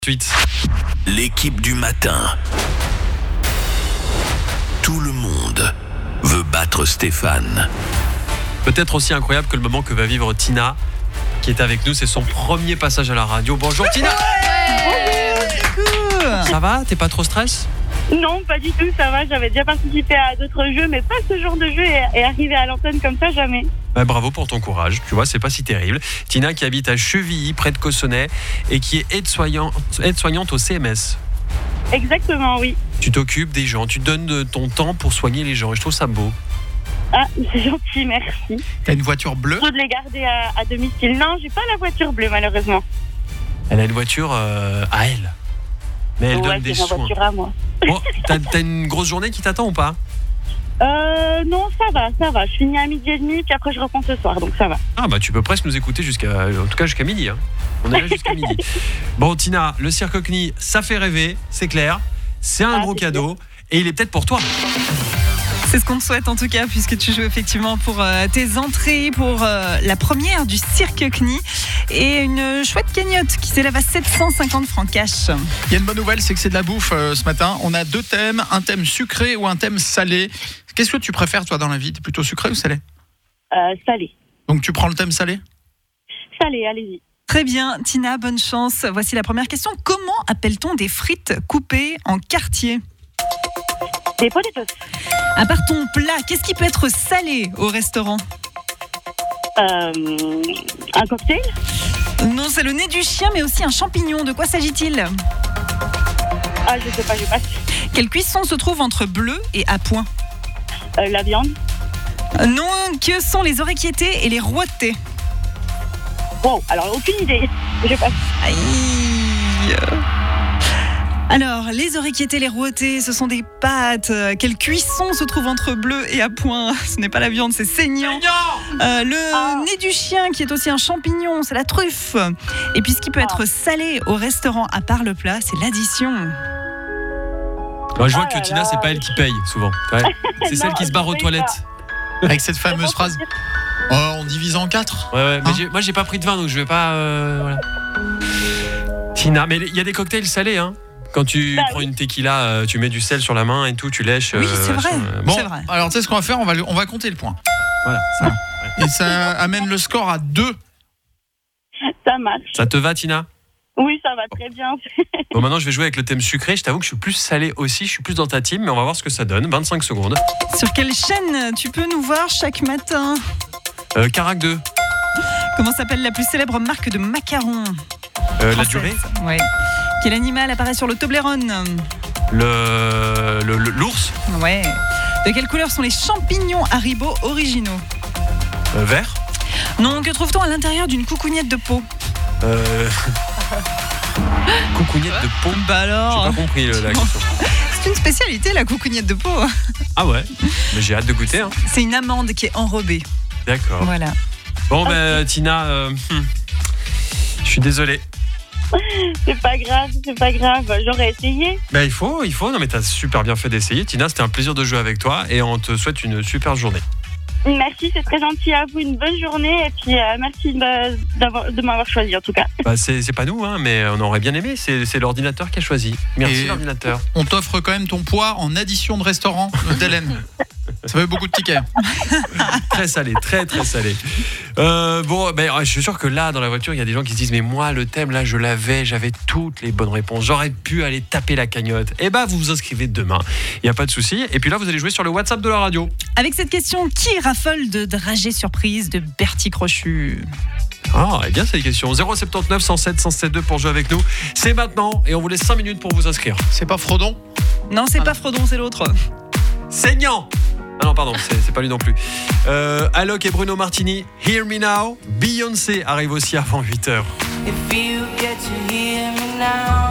Suite. L'équipe du matin. Tout le monde veut battre Stéphane. Peut-être aussi incroyable que le moment que va vivre Tina, qui est avec nous. C'est son premier passage à la radio. Bonjour Tina. Ça va? T'es pas trop stress? Non, pas du tout, ça va. J'avais déjà participé à d'autres jeux, mais pas ce genre de jeu et arriver à l'antenne comme ça, jamais. Bravo pour ton courage, tu vois, c'est pas si terrible. Tina qui habite à Chevilly, près de Cossonay, et qui est aide-soignante au CMS. Exactement, oui. Tu t'occupes des gens, tu donnes de ton temps pour soigner les gens, et je trouve ça beau. Ah, c'est gentil, merci. T'as une voiture bleue? Faut de les garder à domicile. Non, j'ai pas la voiture bleue, malheureusement. Elle a une voiture à elle, mais elle donne des soins. soins. Voiture à moi. Bon, t'as une grosse journée qui t'attend ou pas? Non, ça va. Je finis à 12h30, puis après je reprends ce soir, donc ça va. Ah bah tu peux presque nous écouter jusqu'à midi. Hein. On est là jusqu'à midi. Bon Tina, le cirque CNI, ça fait rêver, c'est clair. C'est un gros cadeau et il est peut-être pour toi. C'est ce qu'on te souhaite en tout cas, puisque tu joues effectivement pour tes entrées, pour la première du cirque CNI et une chouette cagnotte qui s'élève à 750 francs cash. Il y a une bonne nouvelle, c'est que c'est de la bouffe ce matin. On a deux thèmes, un thème sucré ou un thème salé. Qu'est-ce que tu préfères toi dans la vie? T'es plutôt sucré ou salé? Salé. Donc tu prends le thème salé? Salé, allez-y. Très bien, Tina, bonne chance. Voici la première question. Comment appelle-t-on des frites coupées en quartiers? Des potatoes. À part ton plat, qu'est-ce qui peut être salé au restaurant? Un cocktail. Non, c'est le nez du chien, mais aussi un champignon. De quoi s'agit-il? Ah, je sais pas, je passe. Quelle cuisson se trouve entre bleu et à point? La viande. Non, que sont les orecchietés et les rouautés? Wow, alors aucune idée. Je passe. Aïe. Alors, les orecchietés, les rouautés, ce sont des pâtes. Quelle cuisson se trouve entre bleu et à point? Ce n'est pas la viande, c'est saignant. Nez du chien, qui est aussi un champignon, c'est la truffe. Et puis, ce qui peut être salé au restaurant, à part le plat, c'est l'addition. Alors, je vois que Tina, c'est pas elle qui paye souvent. Ouais. C'est celle qui se barre aux toilettes. Avec cette fameuse phrase. On divise en 4. Ouais, mais moi j'ai pas pris de vin, donc je vais pas. Voilà. Tina, mais il y a des cocktails salés, hein. Quand tu prends une tequila, tu mets du sel sur la main et tout, tu lèches. Oui, c'est vrai. Bon, c'est vrai. alors tu sais ce qu'on va faire, on va compter le point. Voilà. Ça. Et ça amène le score à 2. Ça marche. Ça te va, Tina? Oui, ça va très bien. Bon, maintenant je vais jouer avec le thème sucré. Je t'avoue que je suis plus salé aussi, je suis plus dans ta team, mais on va voir ce que ça donne. 25 secondes. Sur quelle chaîne tu peux nous voir chaque matin? Carac 2. Comment s'appelle la plus célèbre marque de macarons? La durée? Ouais. Quel animal apparaît sur le Toblerone? L'ours? Ouais. De quelle couleur sont les champignons Haribo originaux? Vert? Non, que trouve-t-on à l'intérieur d'une coucougnette de peau? Coucougnette de peau? Bah alors. J'ai pas compris la question. C'est une spécialité, la coucougnette de peau. Ah ouais? Mais j'ai hâte de goûter. Hein. C'est une amande qui est enrobée. D'accord. Voilà. Bon, Tina, je suis désolé. C'est pas grave. J'aurais essayé. Il faut. Non, mais t'as super bien fait d'essayer. Tina, c'était un plaisir de jouer avec toi et on te souhaite une super journée. Merci, c'est très gentil à vous. Une bonne journée et puis merci de m'avoir choisi en tout cas. C'est pas nous, hein, mais on aurait bien aimé. C'est l'ordinateur qui a choisi. Merci l'ordinateur. On t'offre quand même ton poids en addition de restaurant d'Hélène. Ça fait beaucoup de tickets. Très salé, très très salé. Je suis sûr que là, dans la voiture, il y a des gens qui se disent mais moi, le thème, là, j'avais toutes les bonnes réponses. J'aurais pu aller taper la cagnotte. Vous vous inscrivez demain. Il n'y a pas de souci. Et puis là, vous allez jouer sur le WhatsApp de la radio. Avec cette question, qui raffole de dragées surprise de Bertie Crochu? Bien, c'est les questions. 079 107 107 pour jouer avec nous. C'est maintenant et on vous laisse 5 minutes pour vous inscrire. C'est pas Frodon? Non, c'est pas Frodon, c'est l'autre. Saignant. Ah non, pardon, c'est pas lui non plus. Alok et Bruno Martini, Hear Me Now. Beyoncé arrive aussi avant 8h. If you get to hear me now.